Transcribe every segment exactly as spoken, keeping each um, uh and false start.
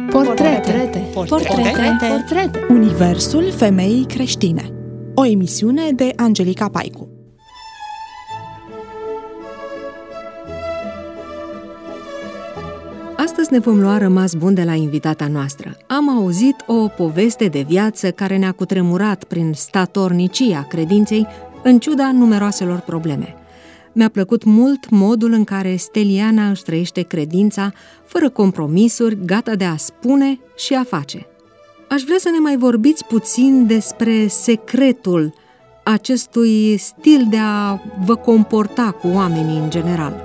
Portrete. Portrete. Portrete. Portrete. Universul femeii creștine. O emisiune de Angelica Paicu. Astăzi ne vom lua rămas bun de la invitata noastră. Am auzit o poveste de viață care ne-a cutremurat prin statornicia credinței, în ciuda numeroaselor probleme. Mi-a plăcut mult modul în care Steliana își trăiește credința, fără compromisuri, gata de a spune și a face. Aș vrea să ne mai vorbiți puțin despre secretul acestui stil de a vă comporta cu oamenii în general.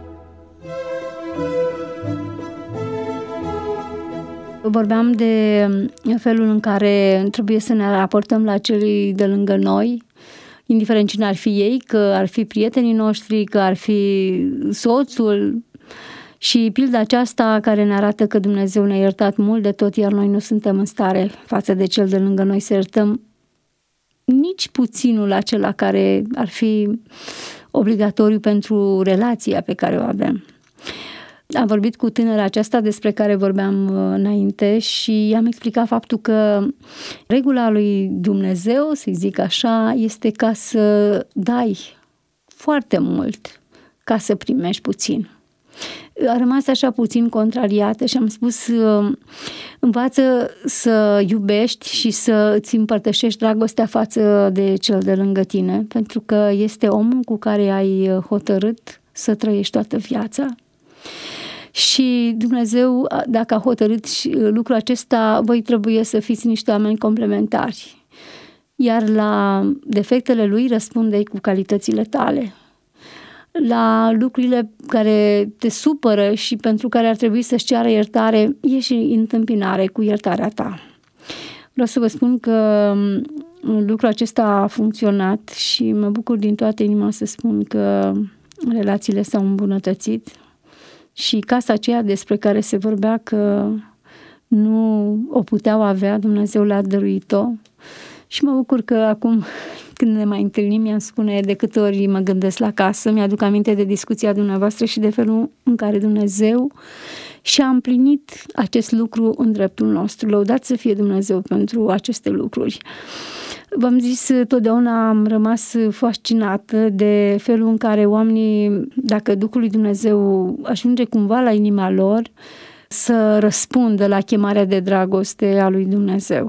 Vorbeam de felul în care trebuie să ne raportăm la cei de lângă noi, indiferent cine ar fi ei, că ar fi prietenii noștri, că ar fi soțul. Și pilda aceasta care ne arată că Dumnezeu ne-a iertat mult de tot, iar noi nu suntem în stare față de cel de lângă noi să iertăm nici puținul acela care ar fi obligatoriu pentru relația pe care o avem. Am vorbit cu tânăra aceasta despre care vorbeam înainte și i-am explicat faptul că regula lui Dumnezeu, să-i zic așa, este ca să dai foarte mult ca să primești puțin. A rămas așa puțin contrariată și am spus: învață să iubești și să îți împărtășești dragostea față de cel de lângă tine, pentru că este omul cu care ai hotărât să trăiești toată viața. Și Dumnezeu, dacă a hotărât lucrul acesta, voi trebuie să fiți niște oameni complementari. Iar la defectele lui răspunde cu calitățile tale. La lucrurile care te supără și pentru care ar trebui să-și ceară iertare, ieși în întâmpinare cu iertarea ta. Vreau să vă spun că lucrul acesta a funcționat și mă bucur din toată inima să spun că relațiile s-au îmbunătățit. Și casa aceea despre care se vorbea că nu o puteau avea, Dumnezeu le-a dăruit-o. Și mă bucur că acum, când ne mai întâlnim, mi-am spune de câte ori mă gândesc la casă, mi-aduc aminte de discuția dumneavoastră și de felul în care Dumnezeu și-a împlinit acest lucru în dreptul nostru. Lăudat să fie Dumnezeu pentru aceste lucruri. V-am zis, totdeauna am rămas fascinată de felul în care oamenii, dacă Duhul lui Dumnezeu ajunge cumva la inima lor, să răspundă la chemarea de dragoste a lui Dumnezeu.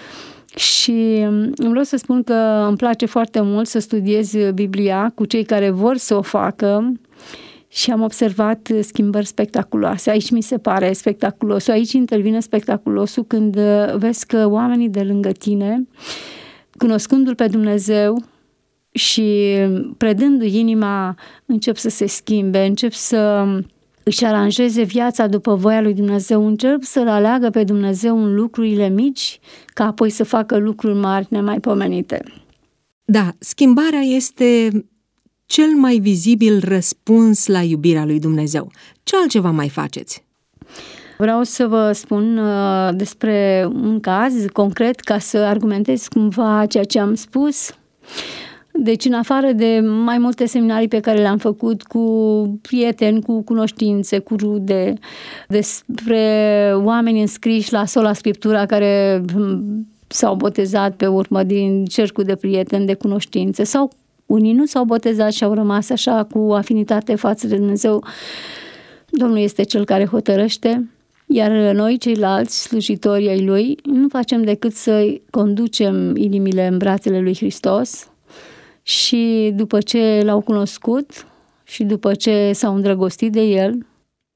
Și îmi vreau să spun că îmi place foarte mult să studiez Biblia cu cei care vor să o facă și am observat schimbări spectaculoase. Aici mi se pare spectaculos. Aici intervine spectaculosul când vezi că oamenii de lângă tine, cunoscându-L pe Dumnezeu și predându-i inima, încep să se schimbe, încep să își aranjeze viața după voia lui Dumnezeu, încep să-L aleagă pe Dumnezeu în lucrurile mici, ca apoi să facă lucruri mari nemaipomenite. Da, schimbarea este cel mai vizibil răspuns la iubirea lui Dumnezeu. Ce altceva mai faceți? Vreau să vă spun uh, despre un caz concret ca să argumentez cumva ceea ce am spus. Deci, în afară de mai multe seminarii pe care le-am făcut cu prieteni, cu cunoștințe, cu rude, despre oameni înscriși la Sola Scriptura care s-au botezat pe urmă din cercul de prieteni, de cunoștințe, sau unii nu s-au botezat și au rămas așa cu afinitate față de Dumnezeu. Domnul este Cel care hotărăște. Iar noi, ceilalți slujitori ai Lui, nu facem decât să conducem inimile în brațele lui Hristos și după ce L-au cunoscut și după ce s-au îndrăgostit de El,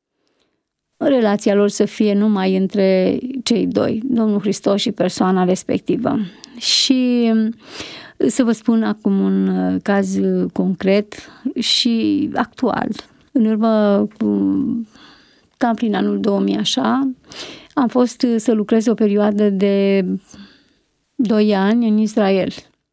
relația lor să fie numai între cei doi, Domnul Hristos și persoana respectivă. Și să vă spun acum un caz concret și actual. În urmă cu cam prin anul două mii așa, am fost să lucrez o perioadă de doi ani în Israel.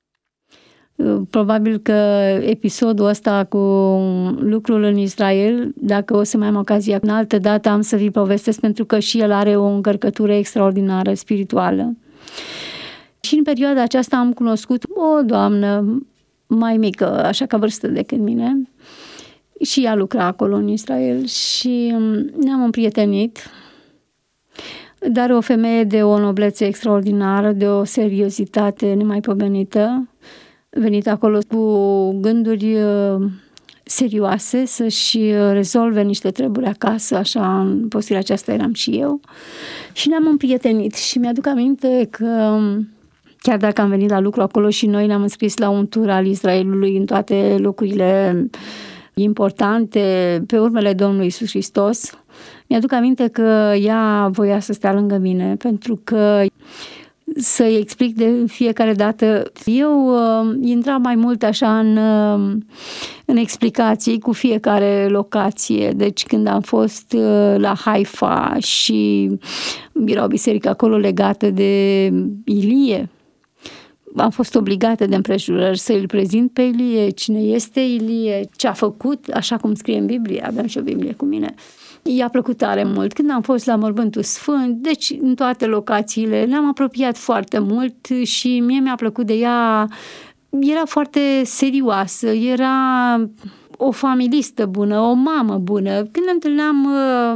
Probabil că episodul ăsta cu lucrul în Israel, dacă o să mai am ocazia în altă dată, am să vi povestesc, pentru că și el are o încărcătură extraordinară spirituală. Și în perioada aceasta am cunoscut o doamnă mai mică, așa ca vârstă decât mine, și ea lucra acolo în Israel și ne-am împrietenit. dar o femeie de o noblețe extraordinară, de o seriozitate nemaipomenită, venit acolo cu gânduri serioase să-și rezolve niște treburi acasă, așa în postura aceasta eram și eu. Și ne-am împrietenit și mi-aduc aminte că chiar dacă am venit la lucru acolo și noi ne-am înscris la un tur al Israelului în toate locurile importante, pe urmele Domnului Iisus Hristos, mi-aduc aminte că ea voia să stea lângă mine, pentru că să-i explic de fiecare dată, eu uh, intram mai mult așa în, uh, în explicații cu fiecare locație. Deci când am fost uh, la Haifa și era o biserică acolo legată de Ilie, am fost obligată de împrejurări să îl prezint pe Ilie, cine este Ilie, ce a făcut, așa cum scrie în Biblie, aveam și o Biblie cu mine. I-a plăcut tare mult. Când am fost la Mormântul Sfânt, deci în toate locațiile, ne-am apropiat foarte mult și mie mi-a plăcut de ea. Era foarte serioasă, era o familistă bună, o mamă bună. Când ne întâlneam,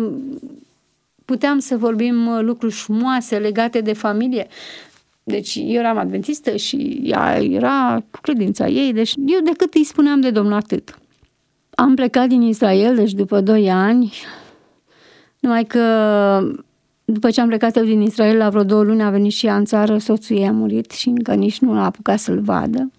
puteam să vorbim lucruri frumoase legate de familie. Deci eu eram adventistă și ea era cu credința ei, deci eu decât îi spuneam de Domnul atât. Am plecat din Israel, deci după doi ani, numai că după ce am plecat eu din Israel, la vreo două luni a venit și ea în țară, soțul ei a murit și încă nici nu a apucat să-l vadă.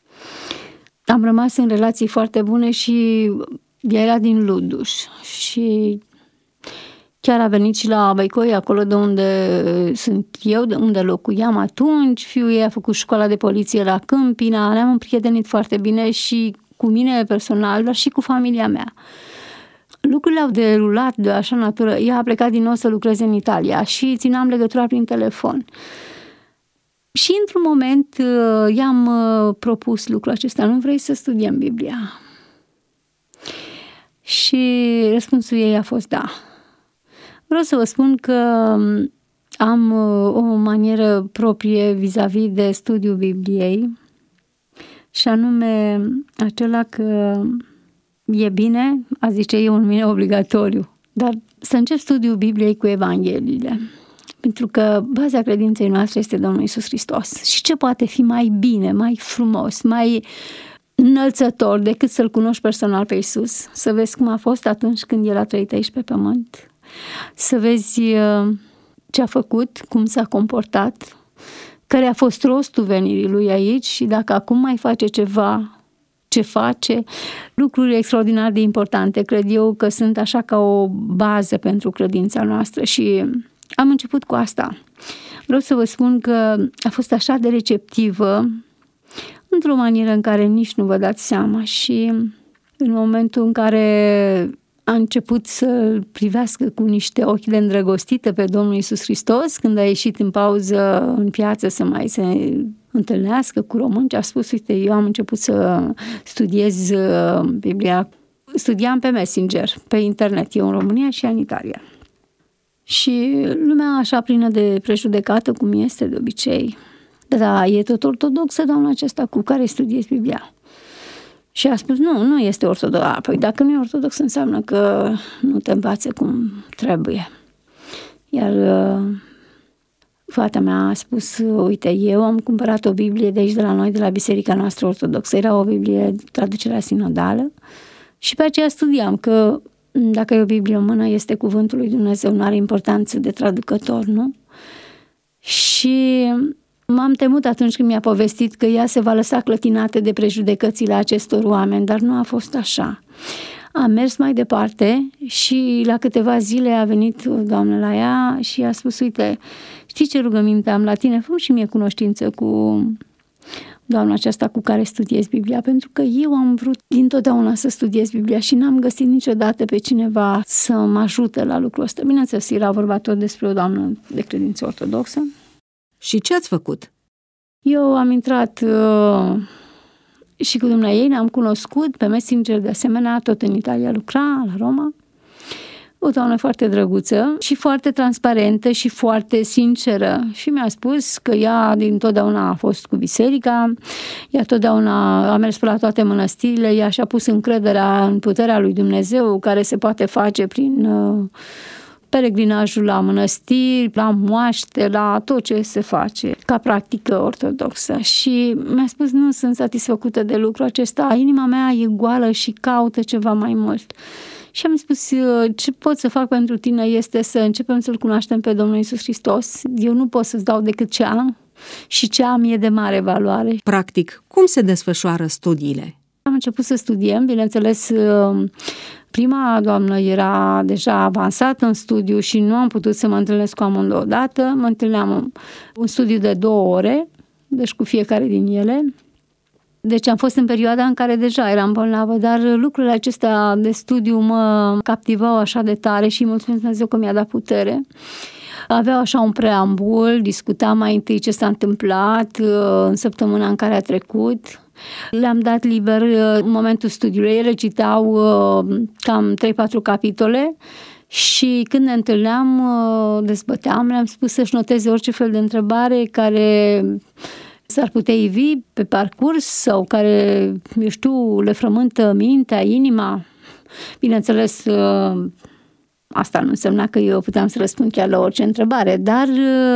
Am rămas în relații foarte bune și ea era din Luduș și chiar a venit și la Băicoi, acolo de unde sunt eu, de unde locuiam atunci. Fiul ei a făcut școala de poliție la Câmpina, ne-am împrietenit foarte bine și cu mine personal, dar și cu familia mea. Lucrurile au derulat de așa natură. Ea a plecat din nou să lucreze în Italia și țineam legătura prin telefon. Și într-un moment i-am propus lucrul acesta, nu vrei să studiem Biblia? Și răspunsul ei a fost da. Vreau să vă spun că am o manieră proprie vis-a-vis de studiul Bibliei și anume acela că e bine, a zice eu în mine, obligatoriu, dar să încep studiul Bibliei cu Evangheliile. Pentru că baza credinței noastre este Domnul Iisus Hristos. Și ce poate fi mai bine, mai frumos, mai înălțător decât să-L cunoști personal pe Iisus? Să vezi cum a fost atunci când El a trăit aici pe pământ. Să vezi ce a făcut, cum s-a comportat, care a fost rostul venirii Lui aici și dacă acum mai face ceva, ce face, lucruri extraordinar de importante. Cred eu că sunt așa ca o bază pentru credința noastră și am început cu asta. Vreau să vă spun că a fost așa de receptivă, într-o manieră în care nici nu vă dați seama și în momentul în care a început să-L privească cu niște ochi de îndrăgostită pe Domnul Iisus Hristos, când a ieșit în pauză în piață să mai se întâlnească cu români, a spus, uite, eu am început să studiez Biblia, studiam pe Messenger, pe internet, eu în România și ea în Italia. Și lumea așa plină de prejudecată, cum este de obicei, dar e tot ortodoxă, doamna aceasta, cu care studiezi Biblia. Și a spus, nu, nu este ortodox. A, păi dacă nu e ortodox, înseamnă că nu te învață cum trebuie. Iar uh, fata mea a spus, uite, eu am cumpărat o Biblie de aici, de la noi, de la biserica noastră ortodoxă. Era o Biblie, traducerea sinodală. Și pe aceea studiam că dacă e o Biblie în mână, este cuvântul lui Dumnezeu, nu are importanță de traducător, nu? Și m-am temut atunci când mi-a povestit că ea se va lăsa clătinată de prejudecățile acestor oameni, dar nu a fost așa. Am mers mai departe și la câteva zile a venit o doamnă la ea și a spus, uite, știi ce rugăminte am la tine? Fă-mi și mie cunoștință cu doamna aceasta cu care studiez Biblia, pentru că eu am vrut dintotdeauna să studiez Biblia și n-am găsit niciodată pe cineva să mă ajute la lucrul ăsta. Bineînțeles, era vorba tot despre o doamnă de credință ortodoxă. Și ce ați făcut? Eu am intrat uh, și cu dumneaei, ne-am cunoscut pe Messenger, de asemenea, tot în Italia lucra, la Roma. O doamnă foarte drăguță și foarte transparentă și foarte sinceră. Și mi-a spus că ea dintotdeauna a fost cu biserica, ea totdeauna a mers pe la toate mănăstirile, ea și-a pus încrederea în puterea lui Dumnezeu, care se poate face prin uh, peregrinajul la mănăstiri, la moaște, la tot ce se face ca practică ortodoxă. Și mi-a spus, nu sunt satisfăcută de lucrul acesta, inima mea e goală și caută ceva mai mult. Și am spus, ce pot să fac pentru tine este să începem să-L cunoaștem pe Domnul Iisus Hristos. Eu nu pot să-ți dau decât ce am și ce am e de mare valoare. Practic, cum se desfășoară studiile? Am început să studiem, bineînțeles, prima doamnă era deja avansată în studiu și nu am putut să mă întâlnesc cu amândouă odată. Mă întâlneam un studiu de două ore, deci cu fiecare din ele. Deci am fost în perioada în care deja eram bolnavă, dar lucrurile acestea de studiu mă captivau așa de tare și mulțumesc Dumnezeu că mi-a dat putere. Aveau așa un preambul, discutam mai întâi ce s-a întâmplat în săptămâna în care a trecut. Le-am dat liber în momentul studiului. Ele citau cam trei patru capitole și când ne întâlneam, dezbăteam, le-am spus să-și noteze orice fel de întrebare care s-ar putea ivi pe parcurs sau care, eu știu, le frământă mintea, inima. Bineînțeles, asta nu însemna că eu puteam să răspund chiar la orice întrebare, dar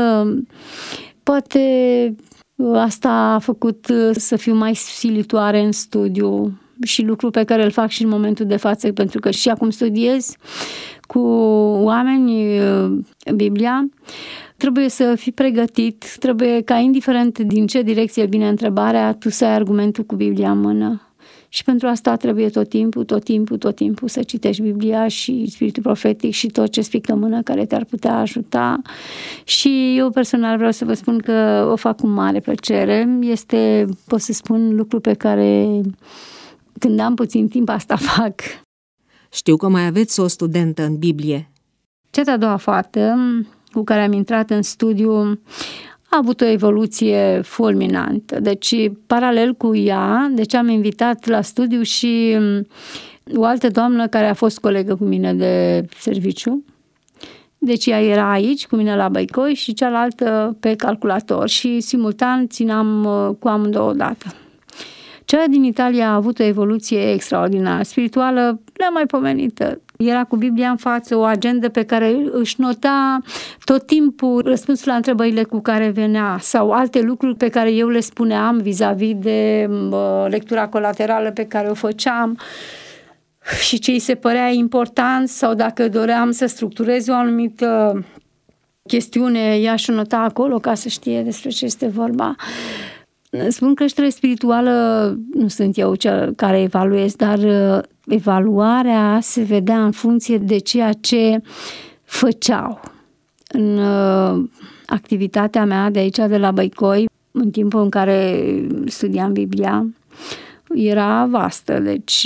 poate asta a făcut să fiu mai silitoare în studiu și lucru pe care îl fac și în momentul de față, pentru că și acum studiez cu oameni Biblia. Trebuie să fii pregătit, trebuie ca indiferent din ce direcție vine întrebarea, tu să ai argumentul cu Biblia în mână. Și pentru asta trebuie tot timpul, tot timpul, tot timpul să citești Biblia și spiritul profetic și tot ce spică în mână care te-ar putea ajuta. Și eu personal vreau să vă spun că o fac cu mare plăcere. Este, pot să spun, lucru pe care când am puțin timp asta fac. Știu că mai aveți o studentă în Biblie. Cea de-a doua fată cu care am intrat în studiu a avut o evoluție fulminantă. Deci, paralel cu ea, deci am invitat la studiu și o altă doamnă care a fost colegă cu mine de serviciu. Deci ea era aici cu mine la Băicoi și cealaltă pe calculator și simultan țineam cu amândouă odată. Cea din Italia a avut o evoluție extraordinară, spirituală, nemaipomenită. Era cu Biblia în față, o agendă pe care își nota tot timpul răspunsul la întrebările cu care venea sau alte lucruri pe care eu le spuneam vis-a-vis de uh, lectura colaterală pe care o făceam și ce îi se părea important sau dacă doream să structurez o anumită chestiune, ea și-o nota acolo ca să știe despre ce este vorba. Spun creștere spirituală, nu sunt eu cel care evaluez, dar evaluarea se vedea în funcție de ceea ce făceau. În activitatea mea de aici, de la Băicoi, în timpul în care studiam Biblia, era vastă. Deci,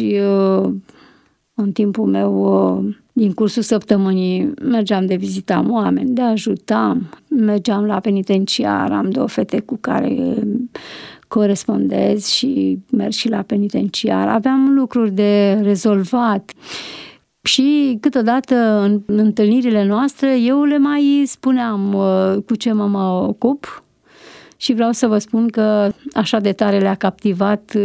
în timpul meu, din cursul săptămânii, mergeam de vizitam oameni, de ajutam, mergeam la penitenciar, am două fete cu care corespondez și merg și la penitenciar. Aveam lucruri de rezolvat și câteodată în întâlnirile noastre eu le mai spuneam cu ce mă, mă ocup și vreau să vă spun că așa de tare le-a captivat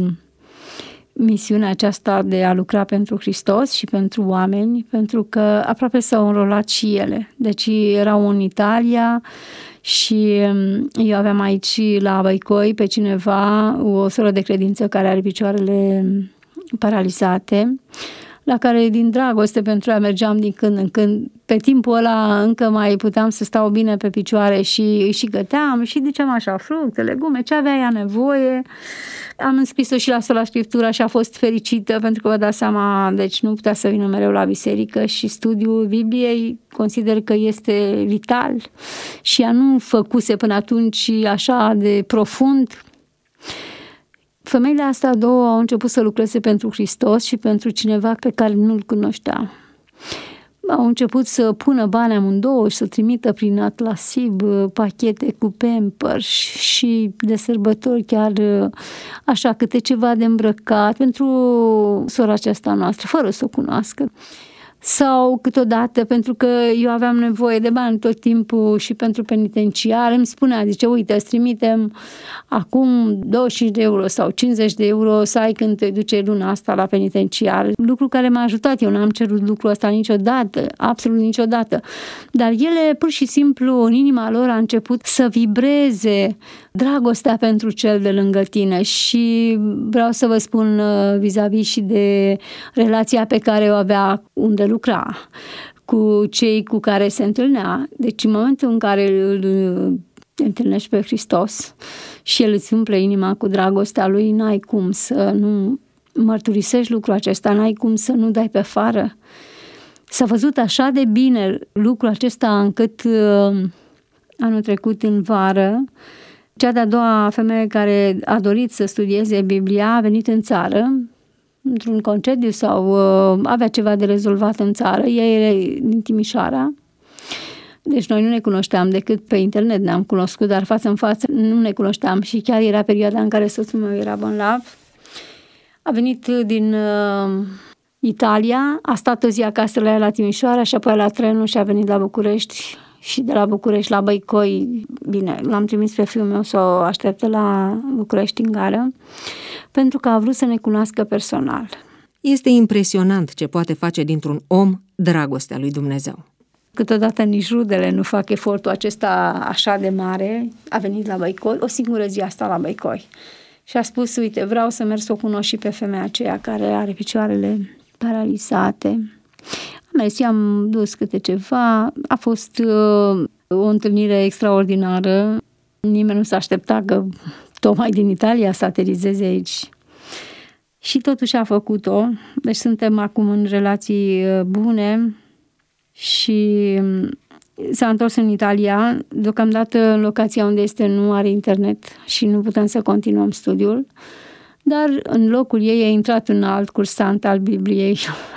misiunea aceasta de a lucra pentru Hristos și pentru oameni, pentru că aproape s-au înrolat și ele. Deci erau în Italia și eu aveam aici la Băicoi pe cineva, o soră de credință care are picioarele paralizate, la care din dragoste pentru ea mergeam din când în când. Pe timpul ăla încă mai puteam să stau bine pe picioare și îi și găteam și ziceam așa, fructe, legume, ce avea ea nevoie. Am înscris-o și la Sola Scriptura și a fost fericită pentru că vă dați seama, deci nu putea să vină mereu la biserică și studiul Bibliei consider că este vital și ea nu făcuse până atunci așa de profund. Femeile astea două au început să lucreze pentru Hristos și pentru cineva pe care nu-l cunoștea. Au început să pună bani amândouă și să trimită prin Atlasib pachete cu Pampers și de sărbători chiar așa câte ceva de îmbrăcat pentru sora aceasta noastră, fără să o cunoască. Sau câteodată, pentru că eu aveam nevoie de bani tot timpul și pentru penitenciar, îmi spunea, zice, uite, îți trimitem acum douăzeci și cinci de euro sau cincizeci de euro să ai când te duce luna asta la penitenciar. Lucru care m-a ajutat, eu n-am cerut lucrul ăsta niciodată, absolut niciodată. Dar ele, pur și simplu, în inima lor a început să vibreze dragostea pentru cel de lângă tine și vreau să vă spun vis-a-vis și de relația pe care o avea unde lucra, cu cei cu care se întâlnea. Deci în momentul în care îl întâlnești pe Hristos și El îți umple inima cu dragostea Lui, n-ai cum să nu mărturisești lucrul acesta, n-ai cum să nu dai pe afară. S-a văzut așa de bine lucrul acesta încât anul trecut în vară, cea de-a doua femeie care a dorit să studieze Biblia a venit în țară, într-un concediu sau uh, avea ceva de rezolvat în țară. Ea era din Timișoara. Deci noi nu ne cunoșteam decât pe internet, ne-am cunoscut, dar față în față nu ne cunoșteam și chiar era perioada în care soțul meu era bolnav. A venit din uh, Italia, a stat o zi acasă la ea la Timișoara și apoi la trenul și a venit la București și de la București la Băicoi, bine, l-am trimis pe fiul meu să o aștepte la București în gară, pentru că a vrut să ne cunoască personal. Este impresionant ce poate face dintr-un om dragostea lui Dumnezeu. Câteodată nici rudele nu fac efortul acesta așa de mare. A venit la Băicoi, o singură zi a stat la Băicoi și a spus, uite, vreau să merg să o cunosc și pe femeia aceea care are picioarele paralizate. Am mers, i-am dus câte ceva, a fost uh, o întâlnire extraordinară. Nimeni nu s-a aștepta că tocmai din Italia să aterizeze aici. Și totuși a făcut-o. Deci suntem acum în relații bune și s-a întors în Italia. Deocamdată în locația unde este nu are internet și nu putem să continuăm studiul. Dar în locul ei a intrat un alt cursant al Bibliei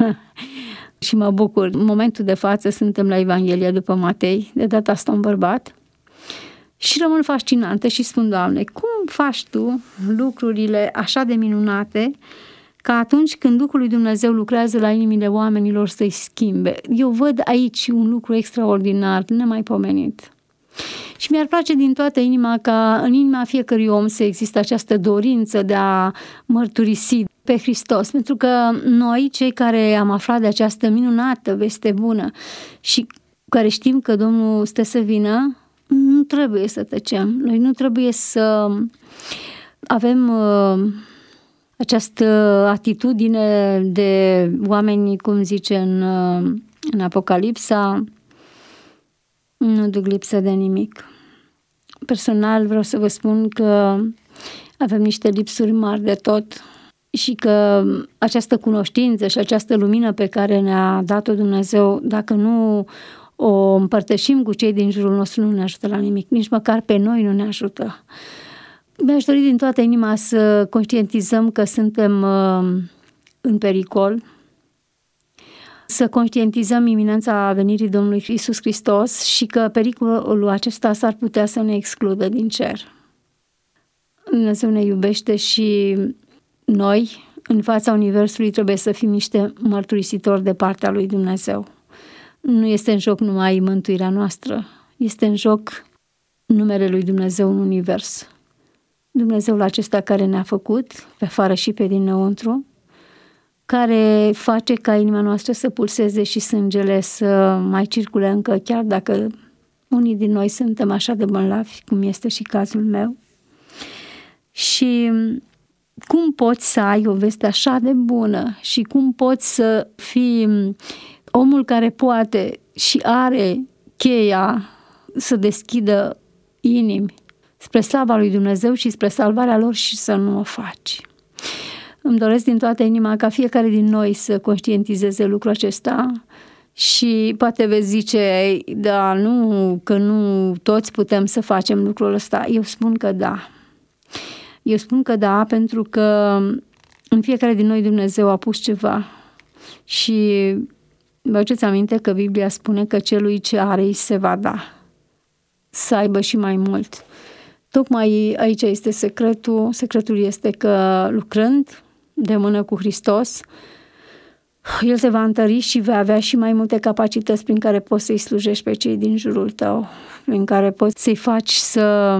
și mă bucur. În momentul de față suntem la Evanghelia după Matei, de data asta un bărbat. Și rămân fascinantă și spun, Doamne, cum faci Tu lucrurile așa de minunate ca atunci când Duhul lui Dumnezeu lucrează la inimile oamenilor să-i schimbe? Eu văd aici un lucru extraordinar, nemaipomenit. Și mi-ar place din toată inima ca în inima fiecărui om să există această dorință de a mărturisi pe Hristos, pentru că noi, cei care am aflat de această minunată veste bună și care știm că Domnul stă să vină, nu trebuie să tăcem. Noi nu trebuie să avem uh, această atitudine de oameni, cum zice în, uh, în Apocalipsa, nu duc lipsă de nimic. Personal vreau să vă spun că avem niște lipsuri mari de tot și că această cunoștință și această lumină pe care ne-a dat-o Dumnezeu, dacă nu o împărtășim cu cei din jurul nostru, nu ne ajută la nimic, nici măcar pe noi nu ne ajută. Mi-aș dori din toată inima să conștientizăm că suntem uh, în pericol, să conștientizăm iminența venirii Domnului Iisus Hristos și că pericolul acesta s-ar putea să ne excludă din cer. Dumnezeu ne iubește și noi, în fața Universului, trebuie să fim niște mărturisitori de partea lui Dumnezeu. Nu este în joc numai mântuirea noastră, este în joc numele lui Dumnezeu în univers. Dumnezeul acesta care ne-a făcut, pe afară și pe dinăuntru, care face ca inima noastră să pulseze și sângele să mai circule încă, chiar dacă unii din noi suntem așa de bolnavi, cum este și cazul meu. Și cum poți să ai o veste așa de bună și cum poți să fii omul care poate și are cheia să deschidă inimi spre slava lui Dumnezeu și spre salvarea lor și să nu o faci. Îmi doresc din toată inima ca fiecare din noi să conștientizeze lucrul acesta și poate veți zice, da, nu, că nu toți putem să facem lucrul ăsta. Eu spun că da. Eu spun că da, pentru că în fiecare din noi Dumnezeu a pus ceva și vă aduceți aminte că Biblia spune că celui ce are îi se va da, să aibă și mai mult. Tocmai aici este secretul. Secretul este că lucrând de mână cu Hristos, El te va întări și vei avea și mai multe capacități prin care poți să-i slujești pe cei din jurul tău, prin care poți să-i faci să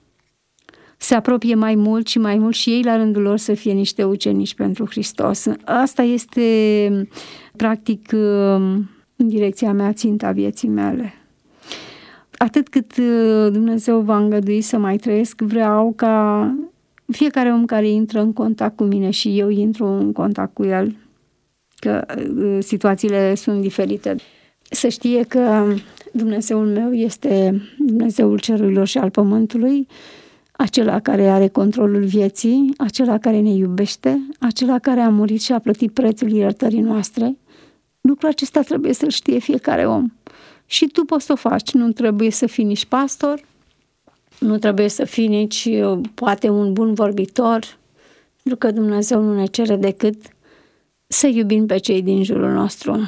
se apropie mai mult și mai mult și ei la rândul lor să fie niște ucenici pentru Hristos. Asta este practic în direcția mea, ținta vieții mele. Atât cât Dumnezeu va îngădui să mai trăiesc, vreau ca fiecare om care intră în contact cu mine și eu intru în contact cu el, că situațiile sunt diferite, să știe că Dumnezeul meu este Dumnezeul cerurilor și al pământului, acela care are controlul vieții, acela care ne iubește, acela care a murit și a plătit prețul iertării noastre. Lucrul acesta trebuie să-l știe fiecare om. Și tu poți să o faci. Nu trebuie să fii nici pastor, nu trebuie să fii nici poate un bun vorbitor, pentru că Dumnezeu nu ne cere decât să iubim pe cei din jurul nostru.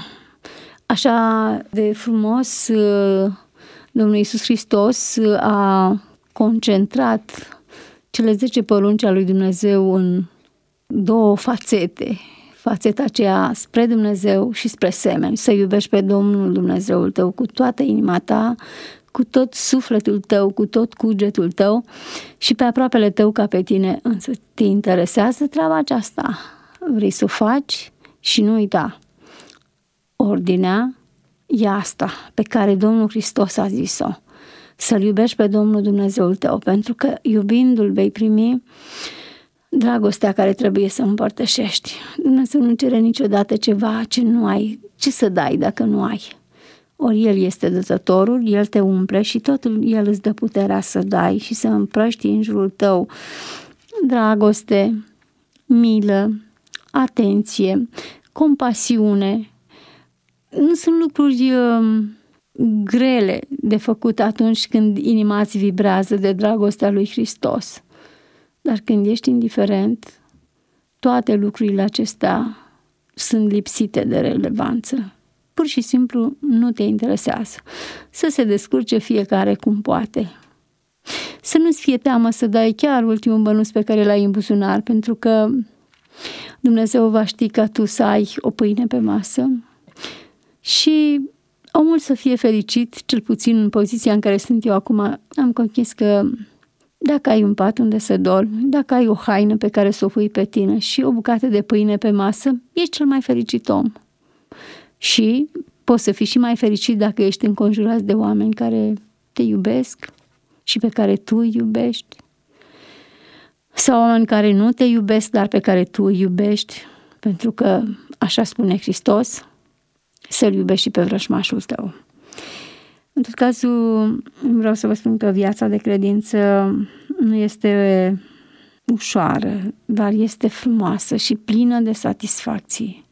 Așa de frumos Domnul Iisus Hristos a concentrat cele zece porunci ale lui Dumnezeu în două fațete. Fațeta aceea spre Dumnezeu și spre semeni. Să iubești pe Domnul Dumnezeul tău cu toată inima ta, cu tot sufletul tău, cu tot cugetul tău și pe aproapele tău ca pe tine. Însă te interesează treaba aceasta? Vrei să o faci? Și nu uita, ordinea e asta pe care Domnul Hristos a zis-o. Să-L iubești pe Domnul Dumnezeul tău, pentru că iubindu-L vei primi dragostea care trebuie să împărtășești. Dumnezeu nu cere niciodată ceva ce nu ai, ce să dai dacă nu ai. Ori El este dătătorul, El te umple și totul El îți dă puterea să dai și să împrăști în jurul tău dragoste, milă, atenție, compasiune. Nu sunt lucruri uh, grele de făcut atunci când inima îți vibrează de dragostea lui Hristos. Dar când ești indiferent, toate lucrurile acestea sunt lipsite de relevanță. Pur și simplu nu te interesează. Să se descurce fiecare cum poate. Să nu-ți fie teamă să dai chiar ultimul bănuț pe care l-ai în buzunar, pentru că Dumnezeu va ști ca tu să ai o pâine pe masă și omul să fie fericit, cel puțin în poziția în care sunt eu acum. Am conchis că dacă ai un pat unde să dormi, dacă ai o haină pe care să o pui pe tine și o bucată de pâine pe masă, ești cel mai fericit om. Și poți să fii și mai fericit dacă ești înconjurat de oameni care te iubesc și pe care tu îi iubești. Sau oameni care nu te iubesc, dar pe care tu îi iubești, pentru că, așa spune Hristos, să-L iubești și pe vrăjmașul tău. În tot cazul, vreau să vă spun că viața de credință nu este ușoară, dar este frumoasă și plină de satisfacții.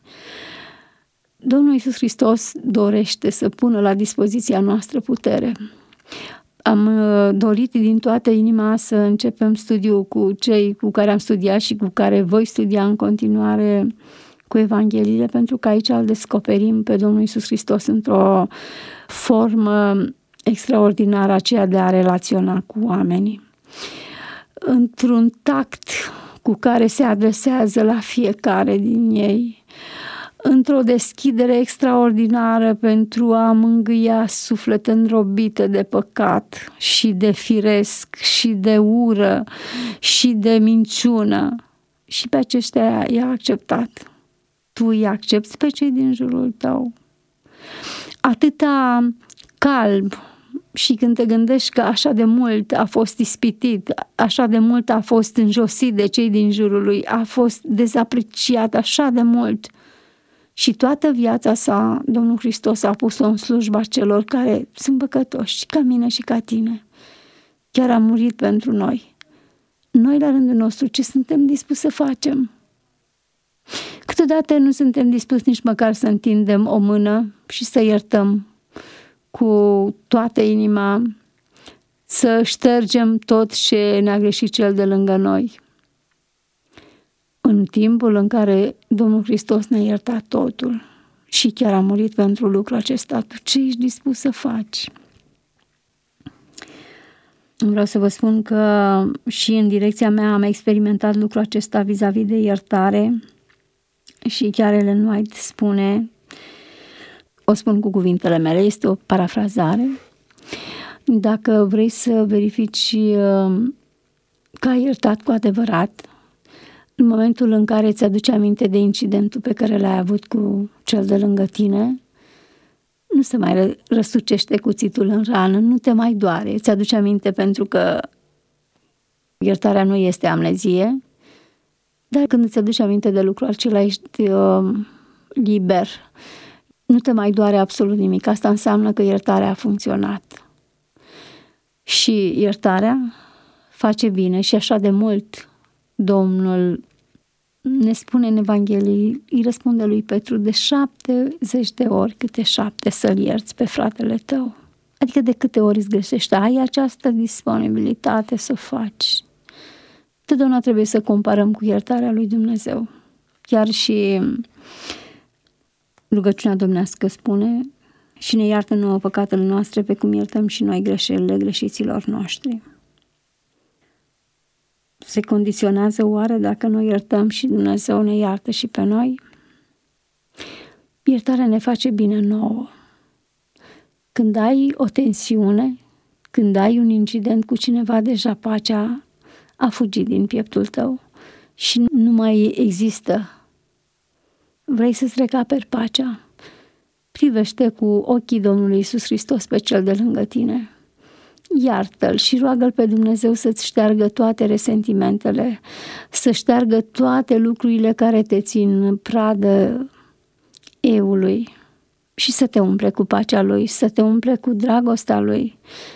Domnul Iisus Hristos dorește să pună la dispoziția noastră putere. Am dorit din toată inima să începem studiul cu cei cu care am studiat și cu care voi studia în continuare cu Evangheliile, pentru că aici îl descoperim pe Domnul Iisus Hristos într-o formă extraordinară, aceea de a relaționa cu oamenii. Într-un tact cu care se adresează la fiecare din ei, într-o deschidere extraordinară pentru a mângâia suflete îndrobite de păcat și de firesc și de ură și de minciună. Și pe aceștia i-a acceptat. Tu îi accepți pe cei din jurul tău. Atâta calm și când te gândești că așa de mult a fost ispitit, așa de mult a fost înjosit de cei din jurul lui, a fost dezapreciat așa de mult. Și toată viața sa, Domnul Hristos a pus-o în slujba celor care sunt păcătoși, ca mine și ca tine. Chiar a murit pentru noi. Noi, la rândul nostru, ce suntem dispuși să facem? Câteodată nu suntem dispuși nici măcar să întindem o mână și să iertăm cu toată inima, să ștergem tot ce ne-a greșit cel de lângă noi. În timpul în care Domnul Hristos ne-a iertat totul și chiar a murit pentru lucrul acesta, tu ce ești dispus să faci? Vreau să vă spun că și în direcția mea am experimentat lucrul acesta vis-a-vis de iertare. Și chiar Ellen White spune, o spun cu cuvintele mele, este o parafrazare: dacă vrei să verifici că ai iertat cu adevărat, în momentul în care îți aduci aminte de incidentul pe care l-ai avut cu cel de lângă tine, nu se mai răsucește cuțitul în rană, nu te mai doare, îți aduce aminte pentru că iertarea nu este amnezie, dar când îți aduci aminte de lucrul acela ești uh, liber, nu te mai doare absolut nimic. Asta înseamnă că iertarea a funcționat. Și iertarea face bine și așa de mult Domnul ne spune în Evanghelie, îi răspunde lui Petru, de șaptezeci de ori câte șapte să-l ierți pe fratele tău. Adică de câte ori îți greșești, ai această disponibilitate să o faci. Totdeauna trebuie să comparăm cu iertarea lui Dumnezeu. Chiar și rugăciunea domnească spune, și ne iartă nouă păcatele noastre pe cum iertăm și noi greșelile greșiților noștri. Se condiționează oare dacă noi iertăm și Dumnezeu ne iartă și pe noi? Iertarea ne face bine nouă. Când ai o tensiune, când ai un incident cu cineva, deja pacea a fugit din pieptul tău și nu mai există. Vrei să-ți recaperi pacea? Privește cu ochii Domnului Iisus Hristos pe cel de lângă tine. Iartă-l și roagă-l pe Dumnezeu să-ți șteargă toate resentimentele, să șteargă toate lucrurile care te țin pradă eului și să te umple cu pacea lui, să te umple cu dragostea lui,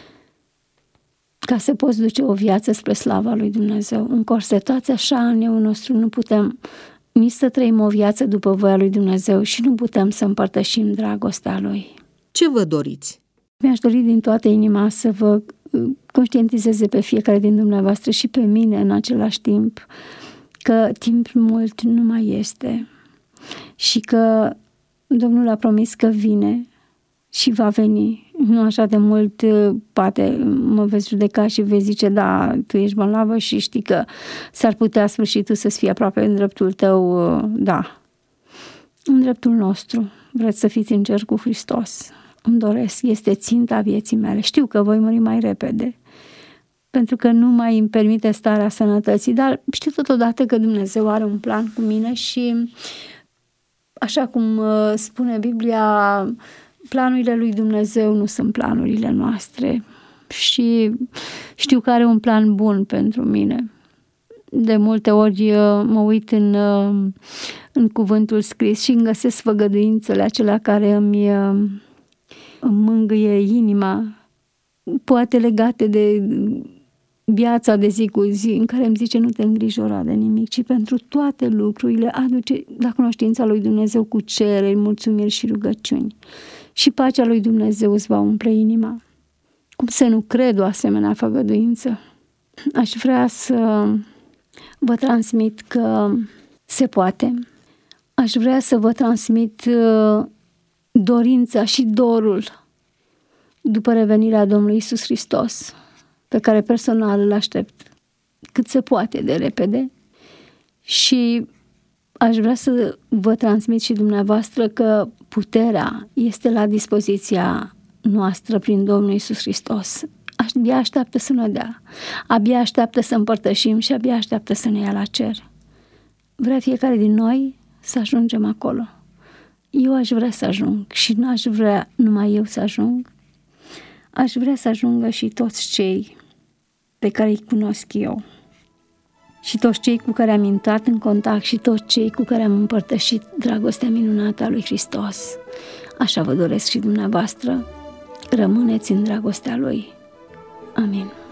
ca să poți duce o viață spre slava lui Dumnezeu. Încorsetați așa în eu nostru, nu putem nici să trăim o viață după voia lui Dumnezeu și nu putem să împărtășim dragostea lui. Ce vă doriți? Mi-aș dori din toată inima să vă conștientizeze pe fiecare din dumneavoastră și pe mine în același timp că timp mult nu mai este și că Domnul a promis că vine și va veni. Nu așa de mult, poate mă veți judeca și vei zice, da, tu ești bolnavă și știi că s-ar putea sfârșitul să fie aproape în dreptul tău, da. În dreptul nostru, vreți să fiți în cer cu Hristos. Îmi doresc, este ținta vieții mele. Știu că voi muri mai repede, pentru că nu mai îmi permite starea sănătății, dar știu totodată că Dumnezeu are un plan cu mine și, așa cum spune Biblia, planurile lui Dumnezeu nu sunt planurile noastre și știu că are un plan bun pentru mine. De multe ori mă uit în, în cuvântul scris și îmi găsesc făgăduințele acelea care îmi, îmi mângâie inima, poate legate de viața de zi cu zi, în care îmi zice, nu te îngrijora de nimic, ci pentru toate lucrurile aduce la cunoștința lui Dumnezeu cu cereri, mulțumiri și rugăciuni. Și pacea lui Dumnezeu îți va umple inima. Cum să nu cred o asemenea făgăduință? Aș vrea să vă transmit că se poate. Aș vrea să vă transmit dorința și dorul după revenirea Domnului Iisus Hristos, pe care personal îl aștept cât se poate de repede, și aș vrea să vă transmit și dumneavoastră că puterea este la dispoziția noastră prin Domnul Iisus Hristos. Abia așteaptă să ne dea, abia așteaptă să împărtășim și abia așteaptă să ne ia la cer. Vrea fiecare din noi să ajungem acolo. Eu aș vrea să ajung și nu aș vrea numai eu să ajung. Aș vrea să ajungă și toți cei pe care îi cunosc eu. Și toți cei cu care am intrat în contact și toți cei cu care am împărtășit dragostea minunată a lui Hristos. Așa vă doresc și dumneavoastră. Rămâneți în dragostea lui. Amin.